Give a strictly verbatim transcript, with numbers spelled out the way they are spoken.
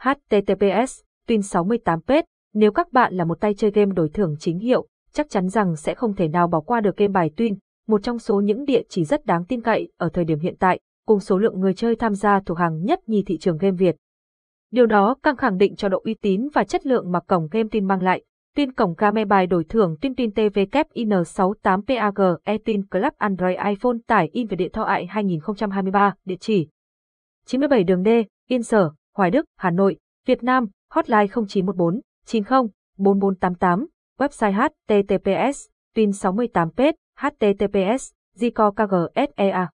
H T T P S, Pin sáu mươi tám page. Nếu các bạn là một tay chơi game đổi thưởng chính hiệu, chắc chắn rằng sẽ không thể nào bỏ qua được game bài Twin, một trong số những địa chỉ rất đáng tin cậy ở thời điểm hiện tại, cùng số lượng người chơi tham gia thuộc hàng nhất nhì thị trường game Việt. Điều đó càng khẳng định cho độ uy tín và chất lượng mà cổng game Twin mang lại. Twin cổng game bài đổi thưởng Twin Twin T V K I N sáu tám P A G E Twin Club Android iPhone tải in về điện thoại hai nghìn không trăm hai mươi ba, địa chỉ chín mươi bảy đường D, Yên Sở, Hoài Đức, Hà Nội, Việt Nam, hotline không chín một bốn chín không bốn bốn tám tám, website H T T P S, Pin sáu mươi tám page, H T T P S, Zico K G S E A.